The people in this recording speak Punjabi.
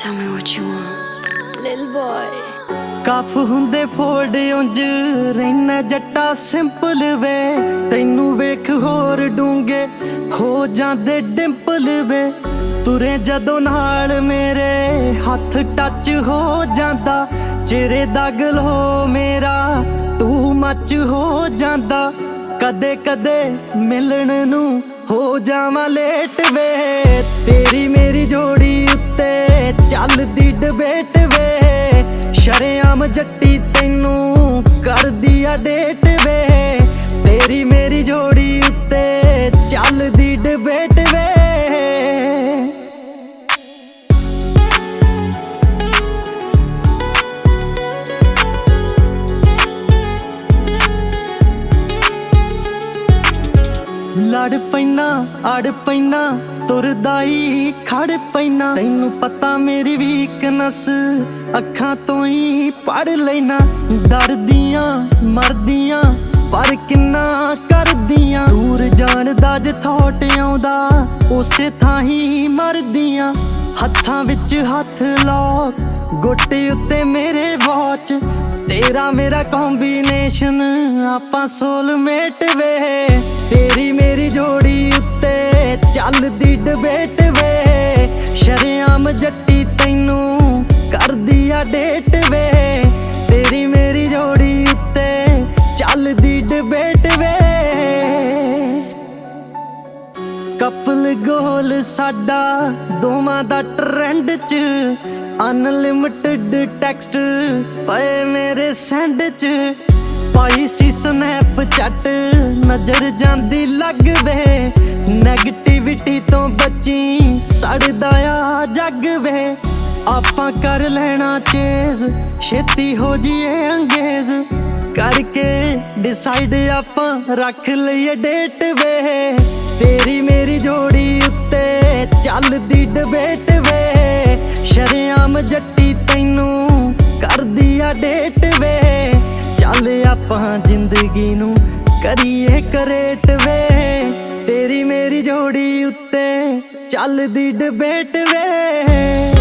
Tell me what you want, little boy. Cuff ਹੁੰਦੇ ਫੋਲਡ ਉਂਝ ਰਹਿਣਾ ਜੱਟਾ ਸਿੰਪਲ ਵੇ, ਤੈਨੂੰ ਵੇਖ ਹੋਰ ਡੂੰਗੇ ਹੋ ਜਾਂਦੇ ਡਿੰਪਲ ਵੇ। ਤੁਰੇ ਜਦੋਂ ਨਾਲ ਮੇਰੇ ਹੱਥ ਟੱਚ ਹੋ ਜਾਂਦਾ, ਚਿਹਰੇ ਦਾ ਗਲੋ ਮੇਰਾ ਟੂ ਮੱਚ ਹੋ ਜਾਂਦਾ। ਕਦੇ ਕਦੇ ਮਿਲਣ ਨੂੰ ਹੋ ਜਾਵਾਂ ਲੇਟ ਵੇ, ਤੇਰੀ ਮੇਰੀ ਜੋੜੀ ਉੱਤੇ ਚੱਲਦੀ ਡਿਬੇਟ ਵੇ। ਸ਼ਰੇਆਮ ਜੱਟੀ ਤੈਨੂੰ ਕਰਦੀ ਆ ਡੇਟ ਵੇ, ਤੇਰੀ ਮੇਰੀ ਜੋੜੀ ਉੱਤੇ ਚੱਲਦੀ ਡਿਬੇਟ ਵੇ। ਲੜ ਪੈਨਾ ਅੜ ਪੈਨਾ ਤੁਰਦਾ ਹੀ ਖੜ ਪੈਨਾ, ਤੈਨੂੰ ਪਤਾ ਮੇਰੀ ਵੀਕਨੈਸ ਅੱਖਾਂ ਤੋਂ ਹੀ ਪੜ ਲੈਣਾ। ਡਰਦੀਆਂ ਮਰਦੀਆਂ ਪਰ ਕਿੰਨਾ ਕਰਦੀਆਂ, ਦੂਰ ਜਾਣ ਦਾ ਜੇ ਥੋਟ ਆਉਂਦਾ ਉਸੇ ਥਾਂ ਹੀ ਮਰਦੀਆਂ। ਹੱਥਾਂ ਵਿੱਚ ਹੱਥ ਲੌਕ ਗੋਟੇ ਉੱਤੇ ਮੇਰੇ ਵਾਚ, ਤੇਰਾ ਮੇਰਾ ਕੰਬੀਨੇਸ਼ਨ ਆਪਾਂ ਸੋਲਮੇਟ ਵੇ। ਤੇਰੀ ਮੇਰੀ ਜੋੜੀ ਉੱਤੇ ਚੱਲਦੀ ਡਿਬੇਟ ਵੇ, ਸ਼ਰੇਆਮ ਜੱਟੀ ਤੈਨੂੰ ਕਰਦੀ ਆ ਡੇਟ ਵੇ। ਤੇਰੀ ਮੇਰੀ ਜੋੜੀ ਉੱਤੇ ਚੱਲਦੀ ਡਿਬੇਟ ਵੇ। ਕਪਲ ਗੋਲ ਸਾਡਾ ਦੋਵਾਂ ਦਾ ਟ੍ਰੈਂਡ 'ਚ, ਅਨਲਿਮਿਟਡ ਟੈਕਸਟ ਪਏ ਮੇਰੇ ਸੈਂਡ 'ਚ। ਪਾਈ ਸੀ ਸਨੈਪ ਚੈਟ ਨਜ਼ਰ ਜਾਂਦੀ ਲੱਗ ਵੇ, ਨੈਗੇਟਿਵਿਟੀ ਤੋਂ ਬਚੀ ਸੜਦਾ ਆ ਜੱਗ ਵੇ। ਆਪਾਂ ਕਰ ਲੈਣਾ ਚੇਜ਼ ਛੇਤੀ ਹੋ ਜੀਏ ਅੰਗੇਜ਼, ਕਰਕੇ ਡਿਸਾਈਡ ਆਪਾਂ ਰੱਖ ਲਈਏ ਡੇਟ ਵੇ। ਤੇਰੀ ਮੇਰੀ ਜੋੜੀ ਉੱਤੇ ਚੱਲਦੀ ਡਿਬੇਟ ਵੇ, ਸ਼ਰੇਆਮ ਜੱਟੀ ਤੈਨੂੰ ਕਰਦੀ ਆ ਡੇਟ ਵੇ। ਚੱਲ ਆਪਾਂ ਜ਼ਿੰਦਗੀ ਨੂੰ ਕਰੀਏ ਕਰੇਟ ਵੇ, ਤੇਰੀ ਮੇਰੀ ਜੋੜੀ ਉੱਤੇ ਚੱਲਦੀ ਡਿਬੇਟ ਵੇ।